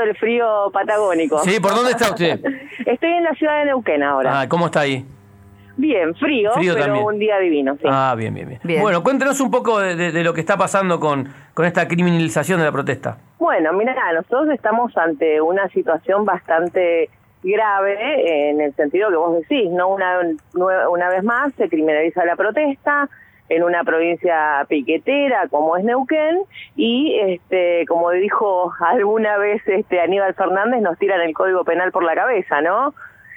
del frío patagónico. Sí, ¿por dónde está usted? Estoy en la ciudad de Neuquén ahora. Ah, ¿cómo está ahí? Bien, frío pero también. Un día divino, sí. Ah, bien. Bueno, cuéntenos un poco de lo que está pasando con esta criminalización de la protesta. Bueno, mira, nosotros estamos ante una situación bastante grave en el sentido que vos decís, ¿no? Una vez más se criminaliza la protesta en una provincia piquetera como es Neuquén y como dijo alguna vez Aníbal Fernández, nos tiran el Código Penal por la cabeza, ¿no?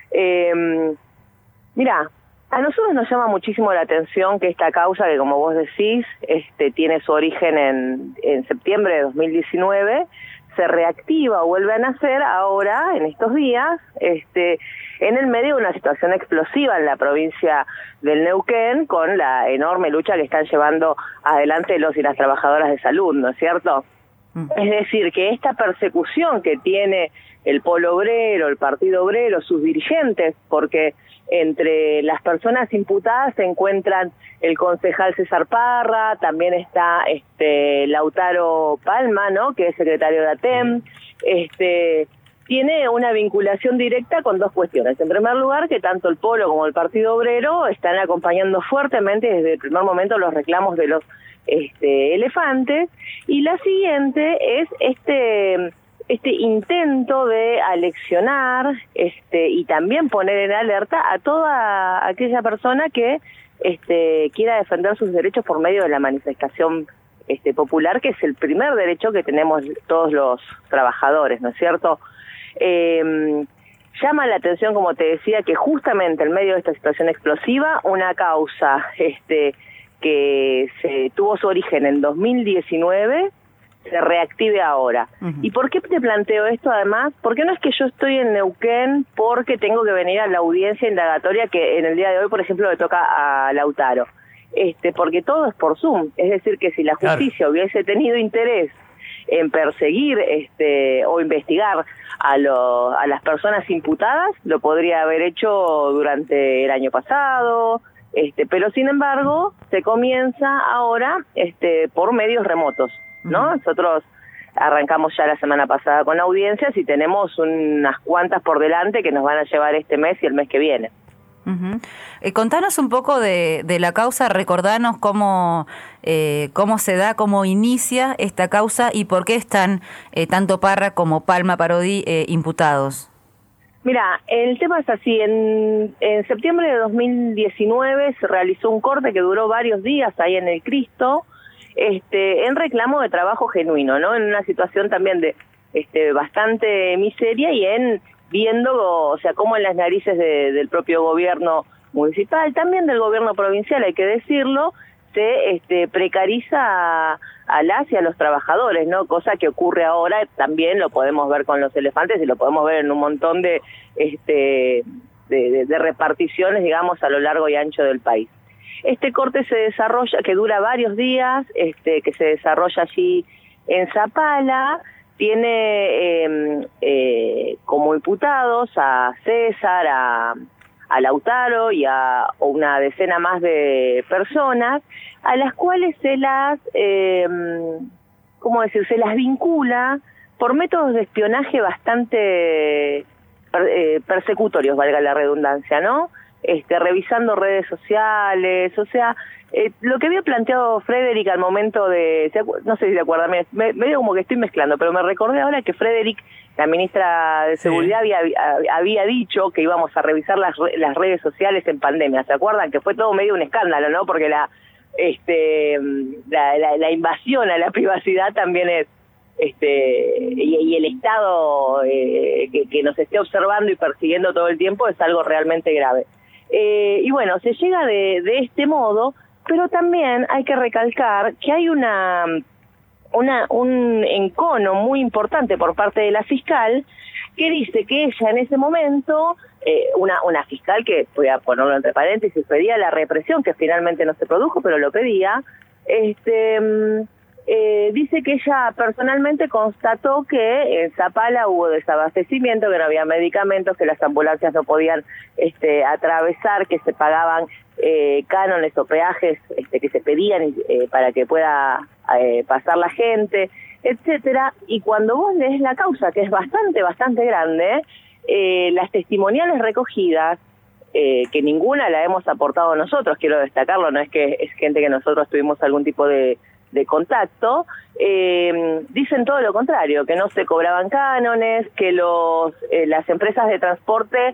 Mirá, a nosotros nos llama muchísimo la atención que esta causa, que como vos decís, tiene su origen en septiembre de 2019, se reactiva o vuelve a nacer ahora, en estos días, en el medio de una situación explosiva en la provincia del Neuquén, con la enorme lucha que están llevando adelante los y las trabajadoras de salud, ¿no es cierto? Es decir, que esta persecución que tiene el Polo Obrero, el Partido Obrero, sus dirigentes, porque entre las personas imputadas se encuentran el concejal César Parra, también está Lautaro Palma, ¿no?, que es secretario de ATEM, tiene una vinculación directa con dos cuestiones. En primer lugar, que tanto el Polo como el Partido Obrero están acompañando fuertemente desde el primer momento los reclamos de los elefantes, y la siguiente es este intento de aleccionar y también poner en alerta a toda aquella persona que quiera defender sus derechos por medio de la manifestación popular, que es el primer derecho que tenemos todos los trabajadores, ¿no es cierto? Llama la atención, como te decía, que justamente en medio de esta situación explosiva, una causa que tuvo su origen en 2019, se reactive ahora. ¿Y por qué te planteo esto además? Porque no es que yo estoy en Neuquén porque tengo que venir a la audiencia indagatoria que en el día de hoy, por ejemplo, le toca a Lautaro. Porque todo es por Zoom. Es decir, que si la justicia hubiese tenido interés en perseguir o investigar a las personas imputadas, lo podría haber hecho durante el año pasado, pero sin embargo se comienza ahora por medios remotos, ¿no? Nosotros arrancamos ya la semana pasada con audiencias y tenemos unas cuantas por delante que nos van a llevar este mes y el mes que viene. Contanos un poco de la causa, recordanos cómo se da, cómo inicia esta causa y por qué están tanto Parra como Palma Parodi imputados. Mira, el tema es así, en septiembre de 2019 se realizó un corte que duró varios días ahí en el Cristo, en reclamo de trabajo genuino, ¿no? En una situación también de bastante miseria y viendo, o sea, cómo en las narices del propio gobierno municipal, también del gobierno provincial, hay que decirlo, se precariza a las y a los trabajadores, ¿no? Cosa que ocurre ahora, también lo podemos ver con los elefantes y lo podemos ver en un montón de reparticiones, digamos, a lo largo y ancho del país. Este corte se desarrolla, que dura varios días, que se desarrolla allí en Zapala, tiene como imputados a César, a Lautaro y a una decena más de personas, a las cuales se las vincula por métodos de espionaje bastante persecutorios, valga la redundancia, ¿no? Revisando redes sociales, o sea, lo que había planteado Frederick al momento de, no sé si te acuerdas, medio como que estoy mezclando, pero me recordé ahora que Frederick, la ministra de Seguridad, había dicho que íbamos a revisar las redes sociales en pandemia, ¿se acuerdan? Que fue todo medio un escándalo, ¿no? Porque la invasión a la privacidad también es, y el Estado que nos esté observando y persiguiendo todo el tiempo es algo realmente grave. Y bueno, se llega de este modo, pero también hay que recalcar que hay un encono muy importante por parte de la fiscal que dice que ella en ese momento, una fiscal que, voy a ponerlo entre paréntesis, pedía la represión, que finalmente no se produjo, pero lo pedía, dice que ella personalmente constató que en Zapala hubo desabastecimiento, que no había medicamentos, que las ambulancias no podían atravesar, que se pagaban cánones o peajes que se pedían para que pueda pasar la gente, etcétera. Y cuando vos lees la causa, que es bastante grande, las testimoniales recogidas, que ninguna la hemos aportado nosotros, quiero destacarlo, no es que es gente que nosotros tuvimos algún tipo de contacto, dicen todo lo contrario, que no se cobraban cánones, que las empresas de transporte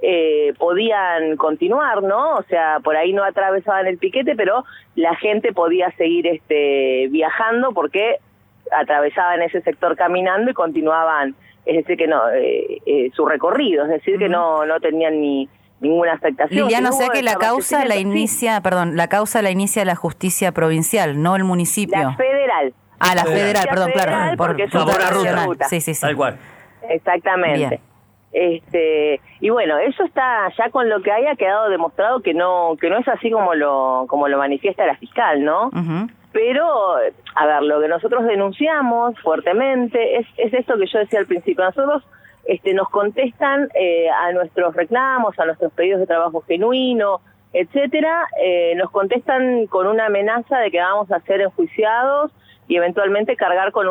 podían continuar, ¿no? O sea, por ahí no atravesaban el piquete, pero la gente podía seguir viajando porque atravesaban ese sector caminando y continuaban, es decir, que no su recorrido, es decir, que no tenían ninguna afectación. Liliana, o sea que la causa la inicia la justicia provincial, no el municipio. La federal. La federal, perdón, claro. Porque es una ruta. Sí. Tal cual. Exactamente. Bien. Y bueno, eso está ya con lo que ha quedado demostrado que no es así como lo manifiesta la fiscal, ¿no? Uh-huh. Pero, a ver, lo que nosotros denunciamos fuertemente es esto que yo decía al principio. Nosotros nos contestan a nuestros reclamos, a nuestros pedidos de trabajo genuino, etcétera, nos contestan con una amenaza de que vamos a ser enjuiciados y eventualmente cargar con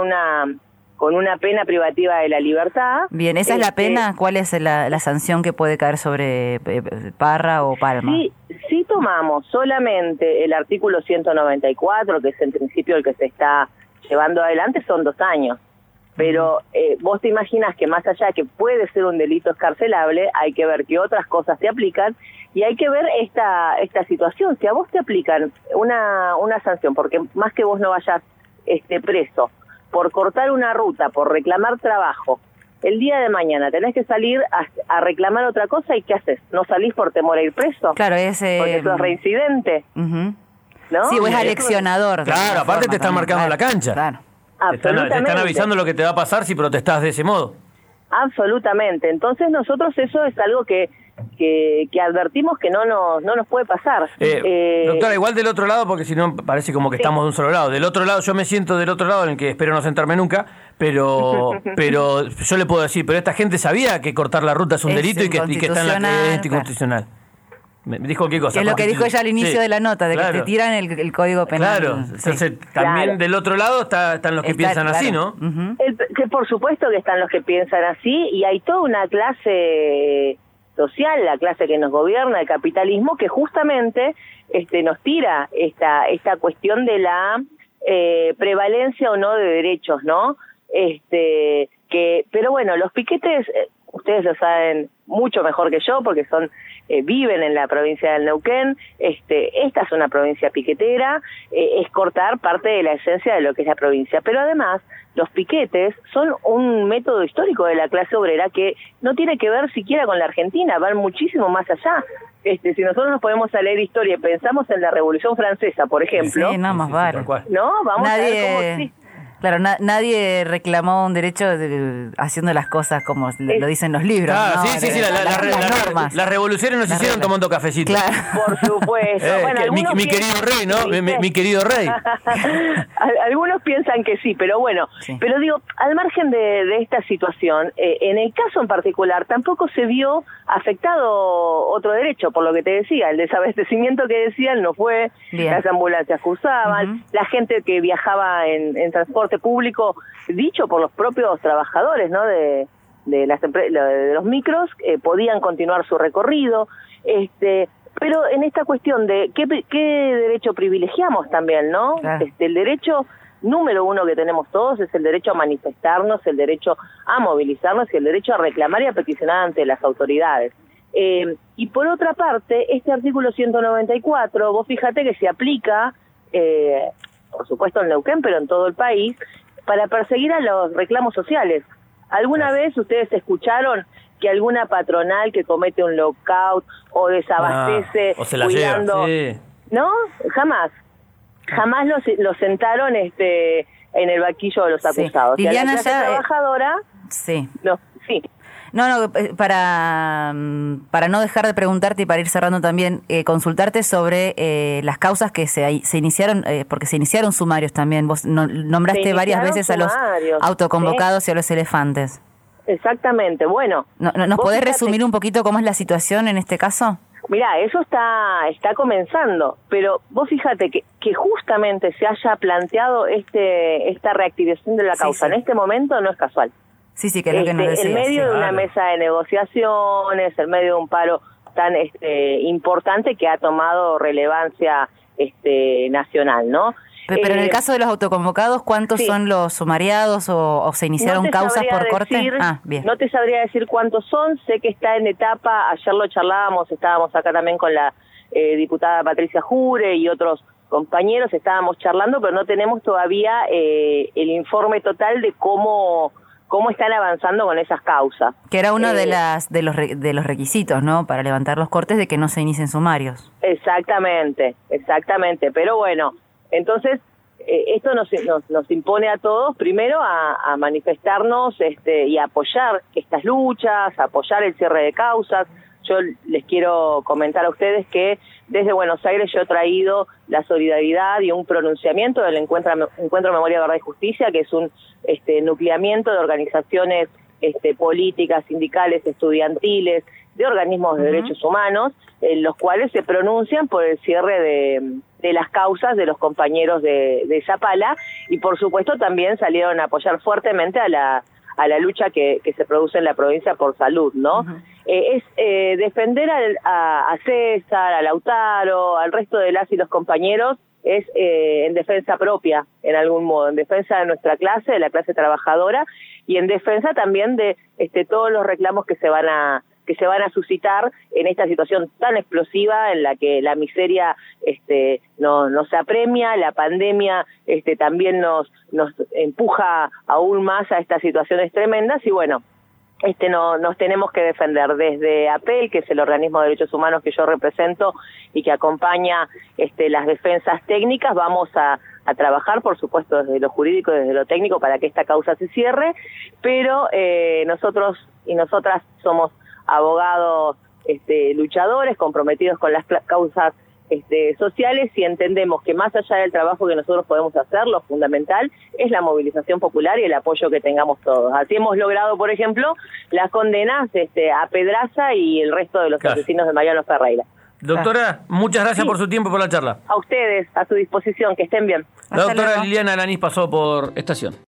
una pena privativa de la libertad. Bien, ¿esa es la pena? ¿Cuál es la sanción que puede caer sobre Parra o Palma? Sí tomamos solamente el artículo 194, que es en principio el que se está llevando adelante, son 2 años. Pero vos te imaginas que más allá que puede ser un delito escarcelable, hay que ver qué otras cosas te aplican y hay que ver esta situación. Si a vos te aplican una sanción, porque más que vos no vayas preso, por cortar una ruta, por reclamar trabajo, el día de mañana tenés que salir a reclamar otra cosa y ¿qué haces? ¿No salís por temor a ir preso? Claro, porque sos reincidente. Uh-huh. ¿No? Sí, o es aleccionador. Claro, aparte te están marcando la cancha. Claro. Te están avisando lo que te va a pasar si protestás de ese modo. Absolutamente. Entonces nosotros eso es algo que advertimos que no nos puede pasar. Doctora, igual del otro lado, porque si no parece como que estamos de un solo lado. Del otro lado, yo me siento del otro lado, en el que espero no sentarme nunca, pero yo le puedo decir, pero esta gente sabía que cortar la ruta es un delito y que está en la anticonstitucional. Me dijo qué cosa. Que es lo que dijo ella al inicio de la nota, de que te tiran el Código Penal. Claro, entonces también del otro lado están los que piensan así, ¿no? Uh-huh. Que por supuesto que están los que piensan así, y hay toda una clase social, la clase que nos gobierna, el capitalismo, que justamente nos tira esta cuestión de la prevalencia o no de derechos, ¿no? Pero bueno, los piquetes, ustedes lo saben mucho mejor que yo, porque viven en la provincia del Neuquén. Esta es una provincia piquetera, es cortar parte de la esencia de lo que es la provincia, pero además los piquetes son un método histórico de la clase obrera que no tiene que ver siquiera con la Argentina, van muchísimo más allá. Si nosotros nos ponemos a leer historia y pensamos en la Revolución Francesa, por ejemplo, sí, no, más vale. ¿no? Vamos a ver cómo Claro, nadie reclamó un derecho haciendo las cosas como lo dicen los libros. Claro, ¿no? sí, las revoluciones no se hicieron tomando cafecito. Claro. Por supuesto. Bueno, mi querido rey, ¿no? Mi querido rey. Algunos piensan que sí, pero bueno. Sí. Pero digo, al margen de esta situación, en el caso en particular tampoco se vio afectado otro derecho, por lo que te decía, el desabastecimiento que decían no fue, bien. Las ambulancias que usaban, la gente que viajaba en transporte público, dicho por los propios trabajadores, ¿no? de los micros, podían continuar su recorrido, pero en esta cuestión de qué derecho privilegiamos también, ¿no? Claro. El derecho número uno que tenemos todos es el derecho a manifestarnos, el derecho a movilizarnos y el derecho a reclamar y a peticionar ante las autoridades. Y por otra parte, este artículo 194, vos fíjate que se aplica, por supuesto en Neuquén, pero en todo el país, para perseguir a los reclamos sociales. ¿Alguna vez ustedes escucharon que alguna patronal que comete un lockout o desabastece o se la cuidando... lleva, sí. ¿No? Jamás los sentaron en el banquillo de los acusados. Liliana, y a la clase trabajadora... Sí. No, sí. No, para no dejar de preguntarte y para ir cerrando también, consultarte sobre las causas que se iniciaron, porque se iniciaron sumarios también. Vos nombraste varias veces sumarios, a los autoconvocados y a los elefantes. Exactamente, bueno. ¿Nos podés resumir un poquito cómo es la situación en este caso? Mirá, eso está comenzando, pero vos fíjate que justamente se haya planteado esta reactivación de la causa en este momento no es casual. Sí, que es lo que nos decías. En medio de una mesa de negociaciones, en medio de un paro tan importante que ha tomado relevancia nacional, ¿no? Pero en el caso de los autoconvocados, ¿cuántos son los sumariados o se iniciaron causas por corte? Bien. No te sabría decir cuántos son, sé que está en etapa, ayer lo charlábamos, estábamos acá también con la diputada Patricia Jure y otros compañeros, estábamos charlando, pero no tenemos todavía el informe total de cómo están avanzando con esas causas. Que era uno de los requisitos, ¿no? Para levantar los cortes, de que no se inicien sumarios. Exactamente, pero bueno, entonces esto nos impone a todos primero a manifestarnos y a apoyar estas luchas, a apoyar el cierre de causas. Yo les quiero comentar a ustedes que desde Buenos Aires yo he traído la solidaridad y un pronunciamiento del Encuentro Memoria, Verdad y Justicia, que es un nucleamiento de organizaciones políticas, sindicales, estudiantiles, de organismos de derechos humanos, en los cuales se pronuncian por el cierre de las causas de los compañeros de Zapala, y por supuesto también salieron a apoyar fuertemente a la lucha que se produce en la provincia por salud, ¿no? Es defender a César, a Lautaro, al resto de las y los compañeros, es en defensa propia, en algún modo, en defensa de nuestra clase, de la clase trabajadora, y en defensa también de todos los reclamos que se van a suscitar en esta situación tan explosiva en la que la miseria nos apremia, la pandemia también nos empuja aún más a estas situaciones tremendas, y bueno, nos tenemos que defender desde APEL, que es el organismo de derechos humanos que yo represento y que acompaña las defensas técnicas. Vamos a trabajar, por supuesto, desde lo jurídico y desde lo técnico para que esta causa se cierre, pero nosotros y nosotras somos abogados luchadores, comprometidos con las causas sociales, y entendemos que más allá del trabajo que nosotros podemos hacer, lo fundamental es la movilización popular y el apoyo que tengamos todos. Así hemos logrado, por ejemplo, las condenas a Pedraza y el resto de los asesinos de Mariano Ferreira. Doctora, muchas gracias por su tiempo, por la charla. A ustedes, a su disposición, que estén bien. La doctora Liliana Alanís pasó por Estación.